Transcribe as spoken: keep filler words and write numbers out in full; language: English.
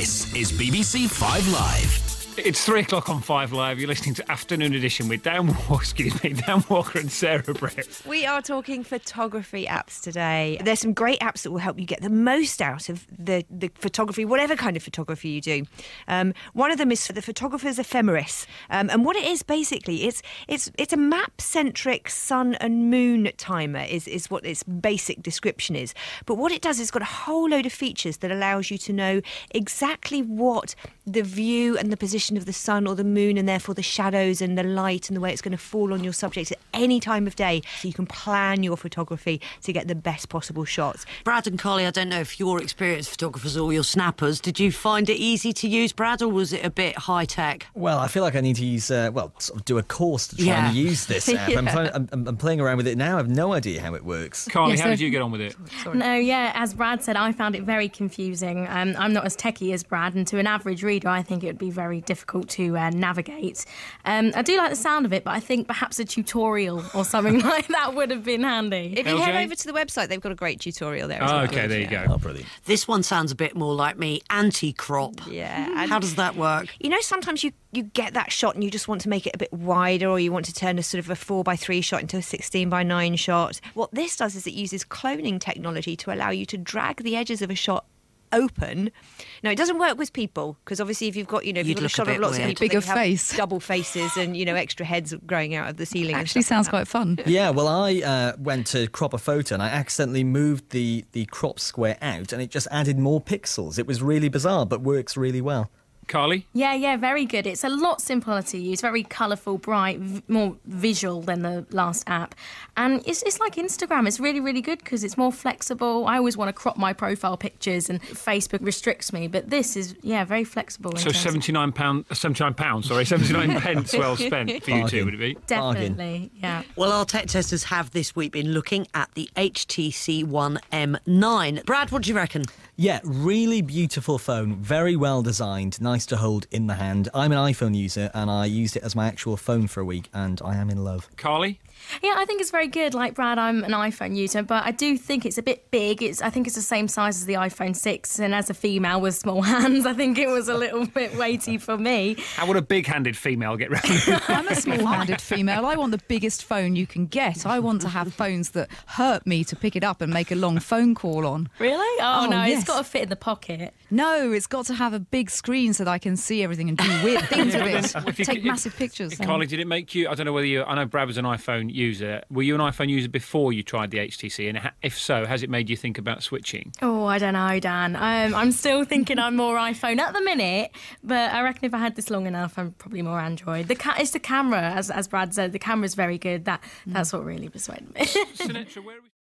This is B B C Five Live. It's three o'clock on Five Live. You're listening to Afternoon Edition with Dan Walker, excuse me, Dan Walker and Sarah Brett. We are talking photography apps today. There's some great apps that will help you get the most out of the, the photography, whatever kind of photography you do. Um, one of them is for the photographer's ephemeris. Um, and what it is basically, it's it's it's a map-centric sun and moon timer is, is what its basic description is. But what it does is it's got a whole load of features that allows you to know exactly what the view and the position of the sun or the moon, and therefore the shadows and the light and the way it's going to fall on your subjects at any time of day, so you can plan your photography to get the best possible shots. Brad and Carly, I don't know if you're experienced photographers or your snappers. Did you find it easy to use, Brad, or was it a bit high-tech? Well, I feel like I need to use, uh, well, sort of do a course to try Yeah. and use this app. Yeah. I'm, trying, I'm, I'm playing around with it now. I have no idea how it works. Carly, Yes, how so- did you get on with it? No, yeah, as Brad said, I found it very confusing. Um, I'm not as techie as Brad, and to an average reader, I think it would be very difficult to uh, navigate. Um, I do like the sound of it, but I think perhaps a tutorial or something like that would have been handy. If you L J? head over to the website, they've got a great tutorial there. as Oh, well. okay, there you Yeah. go. Oh, brilliant. This one sounds a bit more like me, anti-crop. Yeah. And How does that work? you know, sometimes you, you get that shot and you just want to make it a bit wider, or you want to turn a sort of a four by three shot into a sixteen by nine shot. What this does is it uses cloning technology to allow you to drag the edges of a shot open. Now, it doesn't work with people, because obviously if you've got, you know, if You'd you've got a look a shot of bit lots of weird. people, Bigger they have face. double faces and, you know, extra heads growing out of the ceiling. and Actually stuff sounds like quite fun. Yeah, well, I uh, went to crop a photo and I accidentally moved the, the crop square out and it just added more pixels. It was really bizarre, but works really well. Carly? Yeah, yeah, very good. It's a lot simpler to use, very colourful, bright, v- more visual than the last app. And it's, it's like Instagram. It's really, really good because it's more flexible. I always want to crop my profile pictures and Facebook restricts me, but this is, yeah, very flexible. in So terms of- seventy-nine pounds, seventy-nine pounds, sorry, seventy-nine pence well spent for you two, Bargain. would it be? Definitely, yeah. Well, our tech testers have this week been looking at the H T C One M nine. Brad, what do you reckon? Yeah, really beautiful phone, very well designed, nice to hold in the hand. I'm an iPhone user and I used it as my actual phone for a week and I am in love. Carly? Yeah, I think it's very good. Like Brad, I'm an iPhone user, but I do think it's a bit big. It's I think it's the same size as the iPhone six, and as a female with small hands, I think it was a little bit weighty for me. How would a big-handed female get round? I'm a small-handed female. I want the biggest phone you can get. I want to have phones that hurt me to pick it up and make a long phone call on. Really? Oh, Oh, no, yes. it's got to fit in the pocket. No, it's got to have a big screen so that I can see everything and do weird things with it. If you Take could- massive pictures. Carly, did it make you, I don't know whether you, I know Brad was an iPhone user. Were you an iPhone user before you tried the H T C? And ha- if so, has it made you think about switching? Oh, I don't know, Dan. Um, I'm still thinking I'm more iPhone at the minute, but I reckon if I had this long enough, I'm probably more Android. The ca- it's the camera, as as Brad said, the camera's very good. That That's what really persuaded me. Sinatra, where are we?